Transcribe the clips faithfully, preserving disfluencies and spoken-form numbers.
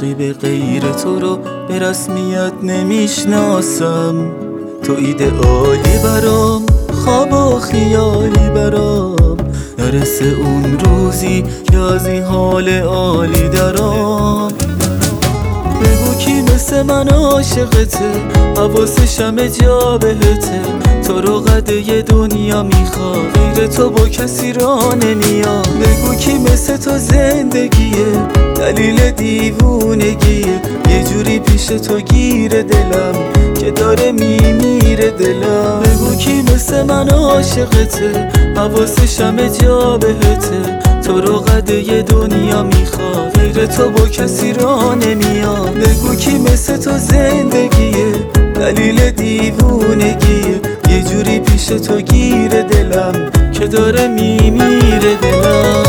عاشقی به غیر تو رو به رسمیت نمیشناسم. تو ایدئالی برام، خواب و خیالی برام، نرسه اون روزی که از این حال عالی درام. بگو کی مثل من عاشقته، حواسش همه جا بهته. تو رو قده دنیا میخوا، غیر تو با کسی را نمیاد. بگو کی مثل تو زندگیه، دلیل دیوونگیه. یه جوری پیش تو گیره دلم که داره میمیره دلم. بگو کی مثل من عاشقته، حواسش همه جا بهته. تو رو قده دنیا میخوا، غیر تو با کسی را نمیاد. بگو کی مثل تو زندگیه، دلیل دیوونگیه. یه جوری پیش تو گیره دلم که داره میمیره دلم.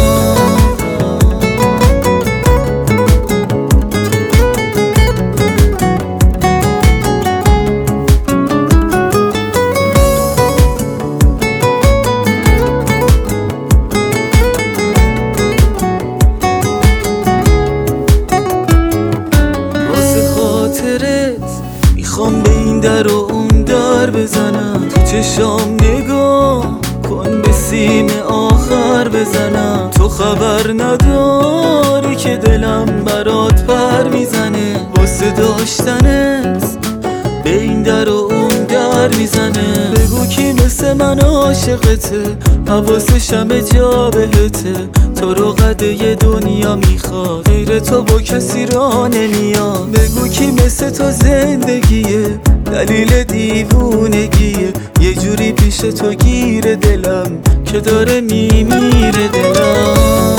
میخوام به این در و اون در بزنم، تو چشام نگاه کن به سیم آخر بزنم. تو خبر نداری که دلم برات پر میزنه، واسه داشتنت به این در و اون در میزنه. بگو کی مثل من عاشقته، حواسش همه جا بهته. تو رو قده دنیا میخوا، غیر تو با کسی را نمیاد. بگو کی مثل تو زندگیه، دلیل دیوونگیه. یه جوری پیش تو گیره دلم که داره میمیره دلم.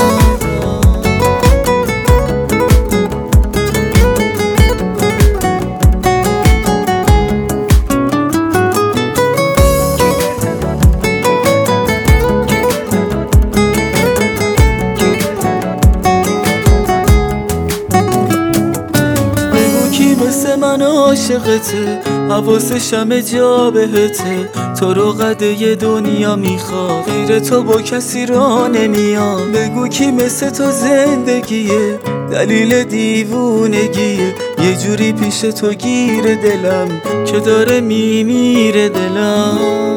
مثل من عاشقته، حواسش همه جا بهته. تو رو قده دنیا میخوا، غیر تو با کسی را نمیاد. بگو کی مثل تو زندگیه، دلیل دیوونگیه. یه جوری پیش تو گیره دلم که داره میمیره دلم.